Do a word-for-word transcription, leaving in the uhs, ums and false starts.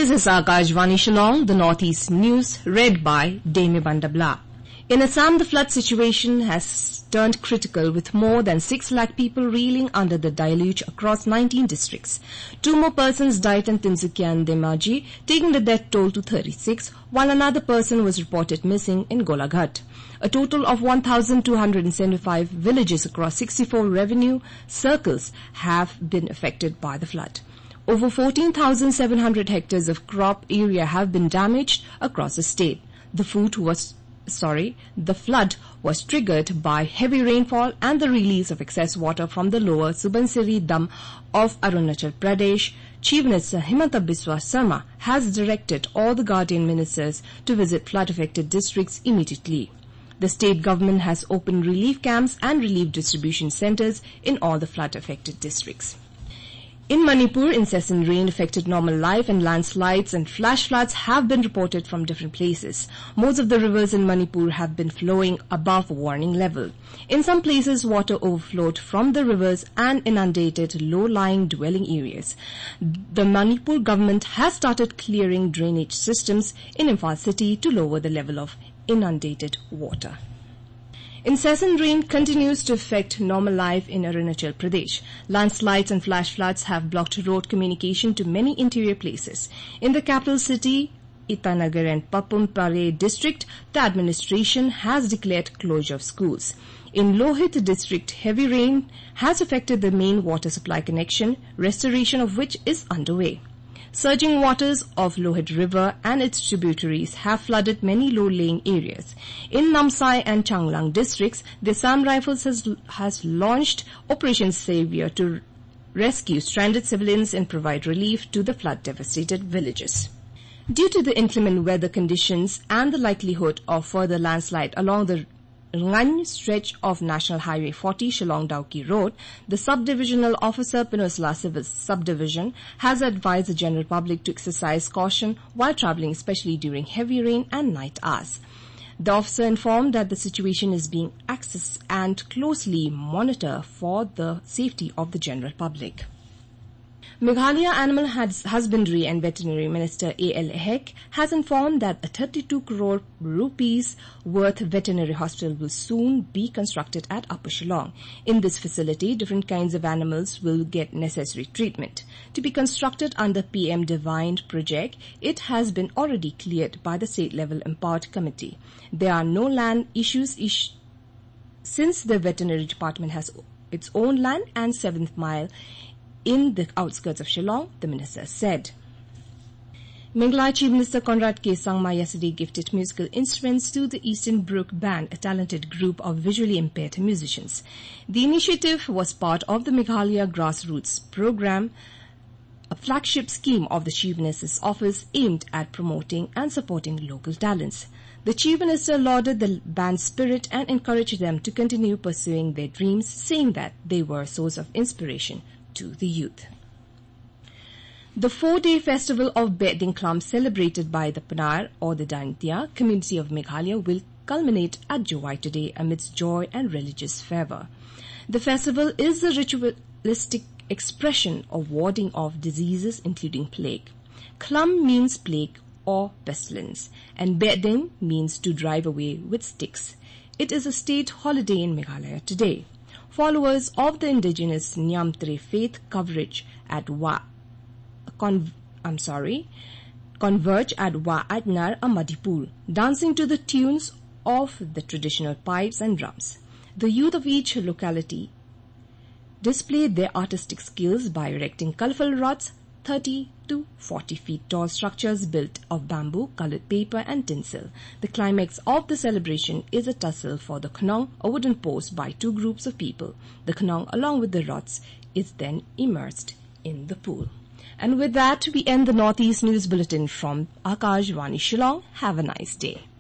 This is Akashvani Shillong, the Northeast News, read by Demi Bandabla. In Assam, the flood situation has turned critical, with more than six lakh people reeling under the deluge across nineteen districts. Two more persons died in Tinsukia and Dhemaji, taking the death toll to thirty-six, while another person was reported missing in Golaghat. A total of one thousand two hundred seventy-five villages across sixty-four revenue circles have been affected by the flood. Over fourteen thousand seven hundred hectares of crop area have been damaged across the state. The food was Sorry, the flood was triggered by heavy rainfall and the release of excess water from the lower Subansiri Dam of Arunachal Pradesh. Chief Minister Himanta Biswa Sarma has directed all the guardian ministers to visit flood-affected districts immediately. The state government has opened relief camps and relief distribution centers in all the flood-affected districts. In Manipur, incessant rain affected normal life, and landslides and flash floods have been reported from different places. Most of the rivers in Manipur have been flowing above warning level. In some places, water overflowed from the rivers and inundated low-lying dwelling areas. The Manipur government has started clearing drainage systems in Imphal city to lower the level of inundated water. Incessant rain continues to affect normal life in Arunachal Pradesh. Landslides and flash floods have blocked road communication to many interior places. In the capital city, Itanagar and Papum Pare district, the administration has declared closure of schools. In Lohit district, heavy rain has affected the main water supply connection, restoration of which is underway. Surging waters of Lohit River and its tributaries have flooded many low-lying areas. In Namsai and Changlang districts, the Assam Rifles has, has launched Operation Savior to rescue stranded civilians and provide relief to the flood-devastated villages. Due to the inclement weather conditions and the likelihood of further landslide along the Ngany stretch of National Highway forty Shillong-Dauki Road, the Subdivisional Officer Pinosla Civil Subdivision has advised the general public to exercise caution while travelling, especially during heavy rain and night hours. The officer informed that the situation is being assessed and closely monitored for the safety of the general public. Meghalaya Animal Husbandry and Veterinary Minister A L Ehek has informed that a thirty-two crore rupees worth veterinary hospital will soon be constructed at Upper Shillong. In this facility, different kinds of animals will get necessary treatment. To be constructed under P M Divine project, it has been already cleared by the state-level empowered committee. There are no land issues ish- since the veterinary department has its own land and seventh mile in the outskirts of Shillong, the minister said. Meghalaya Chief Minister Conrad K. Sangma yesterday gifted musical instruments to the Eastern Brook Band, a talented group of visually impaired musicians. The initiative was part of the Meghalaya Grassroots Program, a flagship scheme of the Chief Minister's office aimed at promoting and supporting local talents. The Chief Minister lauded the band's spirit and encouraged them to continue pursuing their dreams, saying that they were a source of inspiration to the youth. The four-day festival of Beding Klum, celebrated by the Panar or the Dantia community of Meghalaya, will culminate at Jowai today amidst joy and religious fervor. The festival is a ritualistic expression of warding off diseases including plague. Klum means plague or pestilence, and Beding means to drive away with sticks. It is a state holiday in Meghalaya today. Followers of the indigenous Nyamtre faith coverage at Wa, con, I'm sorry, converge at Wa Atnar a muddy pool, dancing to the tunes of the traditional pipes and drums. The youth of each locality displayed their artistic skills by erecting colorful rods, thirty to forty feet tall structures built of bamboo, colored paper and tinsel. The climax of the celebration is a tussle for the Khnong, a wooden post by two groups of people. The Khnong, along with the rods, is then immersed in the pool. And with that, we end the Northeast News Bulletin from Akashvani Shillong. Have a nice day.